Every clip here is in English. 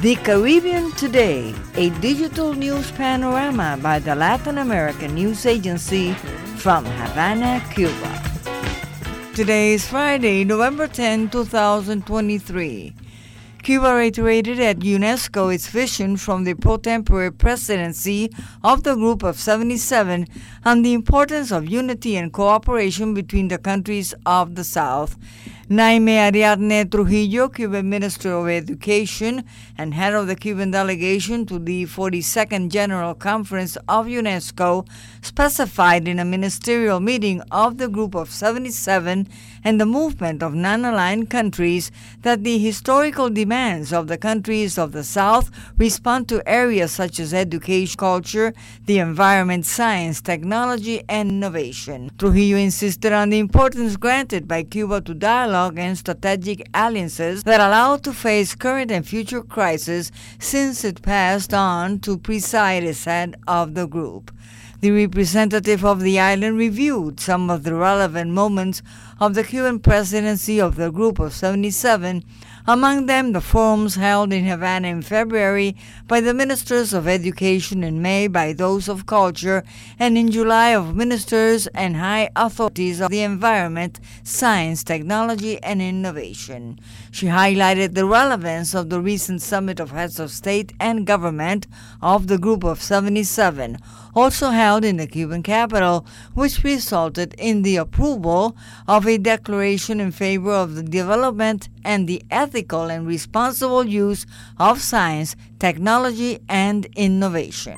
The Caribbean Today, a digital news panorama by the Latin American News Agency from Havana, Cuba. Today is Friday, November 10, 2023. Cuba reiterated at UNESCO its vision from the pro-tempore presidency of the Group of 77 on the importance of unity and cooperation between the countries of the South. Naime Ariadne Trujillo, Cuban Minister of Education and head of the Cuban delegation to the 42nd General Conference of UNESCO, specified in a ministerial meeting of the Group of 77 and the movement of non-aligned countries that the historical demands of the countries of the South respond to areas such as education, culture, the environment, science, technology, and innovation. Trujillo insisted on the importance granted by Cuba to dialogue and strategic alliances that allow to face current and future crises since it passed on to preside as head of the group. The representative of the island reviewed some of the relevant moments of the Cuban presidency of the Group of 77, among them the forums held in Havana in February by the ministers of education, in May by those of culture, and in July of ministers and high authorities of the environment, science, technology, and innovation. She highlighted the relevance of the recent summit of heads of state and government of the Group of 77, also held in the Cuban capital, which resulted in the approval of a declaration in favor of the development and the ethical and responsible use of science, technology, and innovation.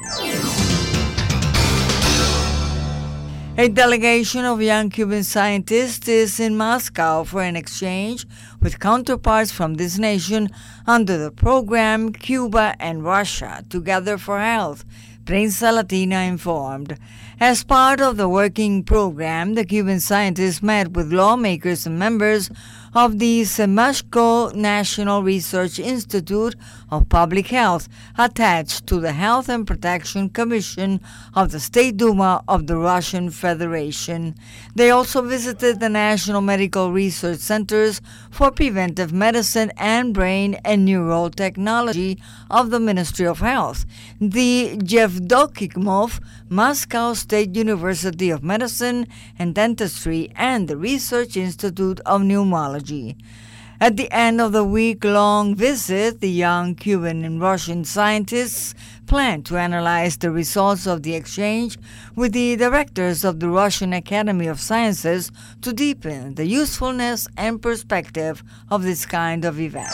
A delegation of young Cuban scientists is in Moscow for an exchange with counterparts from this nation under the program Cuba and Russia Together for Health, Prensa Latina informed. As part of the working program, the Cuban scientists met with lawmakers and members of the Semashko National Research Institute of Public Health, attached to the Health and Protection Commission of the State Duma of the Russian Federation. They also visited the National Medical Research Centers for Preventive Medicine and Brain and Neural Technology of the Ministry of Health, the Yevdokimov Moscow State University of Medicine and Dentistry, and the Research Institute of Pneumology. At the end of the week-long visit, the young Cuban and Russian scientists plan to analyze the results of the exchange with the directors of the Russian Academy of Sciences to deepen the usefulness and perspective of this kind of event.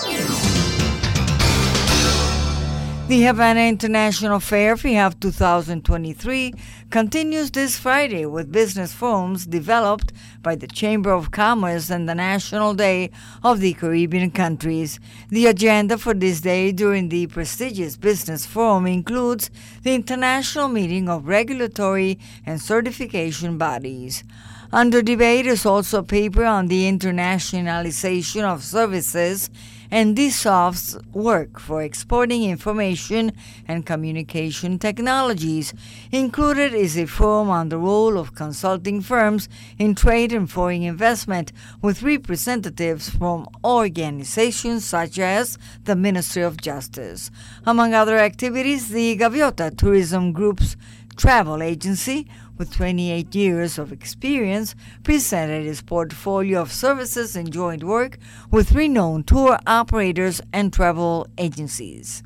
The Havana International Fair FIHAF 2023 continues this Friday with business forums developed by the Chamber of Commerce and the National Day of the Caribbean countries. The agenda for this day during the prestigious business forum includes the international meeting of regulatory and certification bodies. Under debate is also a paper on the internationalization of services and DSOF's work for exporting information and communication technologies. Included is a forum on the role of consulting firms in trade and foreign investment, with representatives from organizations such as the Ministry of Justice. Among other activities, the Gaviota Tourism Group's travel agency, with 28 years of experience, presented its portfolio of services and joint work with renowned tour operators and travel agencies.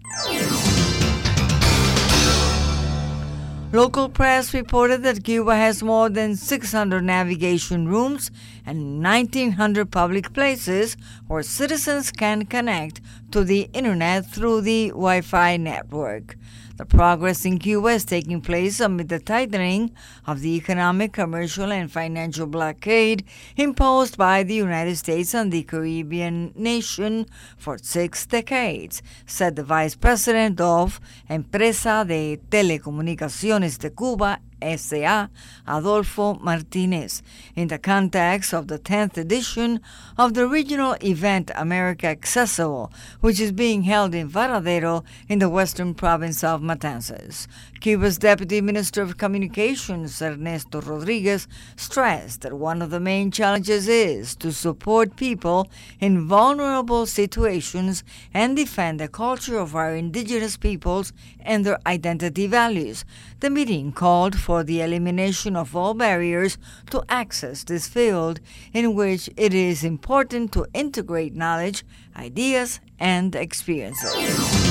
Local press reported that Cuba has more than 600 navigation rooms and 1,900 public places where citizens can connect to the internet through the Wi-Fi network. The progress in Cuba is taking place amid the tightening of the economic, commercial, and financial blockade imposed by the United States on the Caribbean nation for 6 decades, said the vice president of Empresa de Telecomunicaciones de Cuba, S.A., Adolfo Martinez, in the context of the 10th edition of the regional event America Accessible, which is being held in Varadero in the western province of Matanzas. Cuba's Deputy Minister of Communications, Ernesto Rodriguez, stressed that one of the main challenges is to support people in vulnerable situations and defend the culture of our indigenous peoples and their identity values. The meeting called for the elimination of all barriers to access this field, in which it is important to integrate knowledge, ideas, and experiences.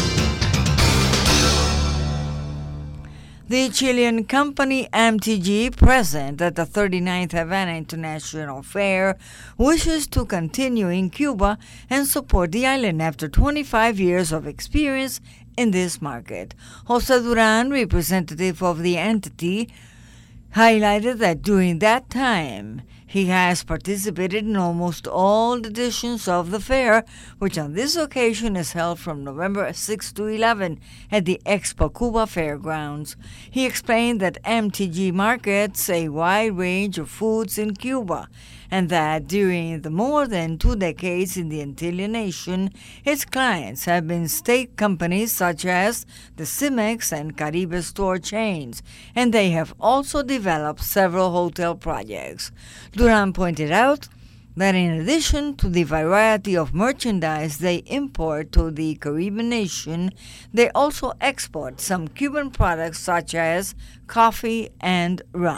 The Chilean company MTG, present at the 39th Havana International Fair, wishes to continue in Cuba and support the island after 25 years of experience in this market. Jose Duran, representative of the entity, highlighted that during that time, he has participated in almost all editions of the fair, which on this occasion is held from November 6 to 11 at the Expo Cuba Fairgrounds. He explained that MTG markets a wide range of foods in Cuba, and that during the more than 2 decades in the Antillean nation, its clients have been state companies such as the Cimex and Caribe store chains, and they have also developed several hotel projects. Duran pointed out that in addition to the variety of merchandise they import to the Caribbean nation, they also export some Cuban products such as coffee and rum.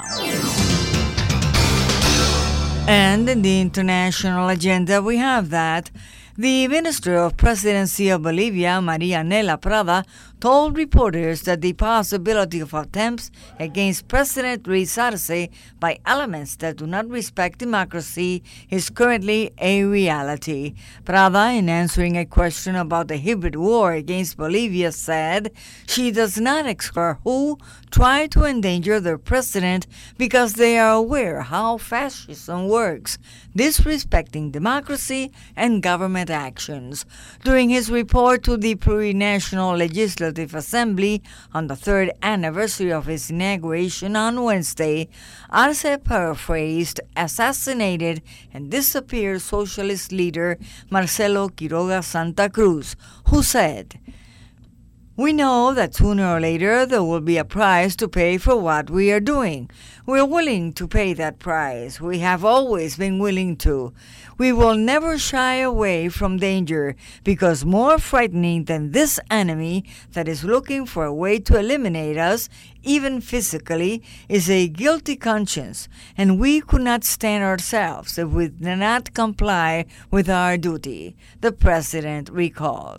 And in the international agenda, we have that the Minister of Presidency of Bolivia, Maria Nela Prada, told reporters that the possibility of attempts against President Luis Arce by elements that do not respect democracy is currently a reality. Prada, in answering a question about the hybrid war against Bolivia, said she does not explore who try to endanger their president because they are aware how fascism works, disrespecting democracy and government actions. During his report to the Plurinational Legislative Assembly on the 3rd anniversary of his inauguration on Wednesday, Arce paraphrased assassinated and disappeared socialist leader Marcelo Quiroga Santa Cruz, who said, "We know that sooner or later there will be a price to pay for what we are doing. We are willing to pay that price. We have always been willing to. We will never shy away from danger, because more frightening than this enemy that is looking for a way to eliminate us, even physically, is a guilty conscience, and we could not stand ourselves if we did not comply with our duty," the president recalled.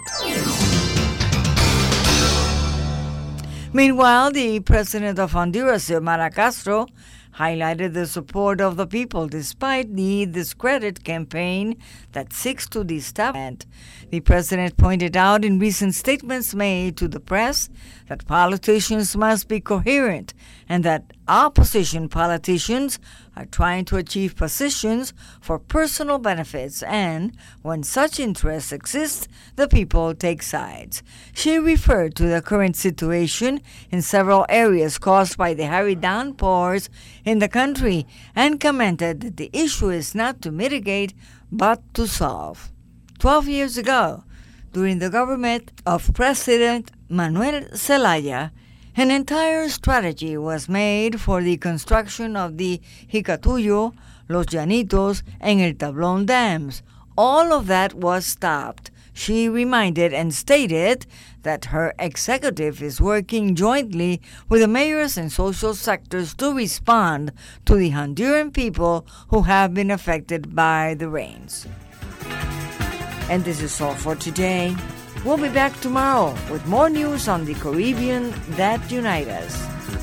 Meanwhile, the president of Honduras, Xiomara Castro, highlighted the support of the people despite the discredit campaign that seeks to destabilize. The president pointed out in recent statements made to the press that politicians must be coherent and that opposition politicians are trying to achieve positions for personal benefits, and when such interests exist, the people take sides. She referred to the current situation in several areas caused by the heavy downpours in the country and commented that the issue is not to mitigate but to solve. 12 years ago, during the government of President Manuel Zelaya, an entire strategy was made for the construction of the Jicatuyo, Los Llanitos, and El Tablón dams. All of that was stopped. She reminded and stated that her executive is working jointly with the mayors and social sectors to respond to the Honduran people who have been affected by the rains. And this is all for today. We'll be back tomorrow with more news on the Caribbean that unite us.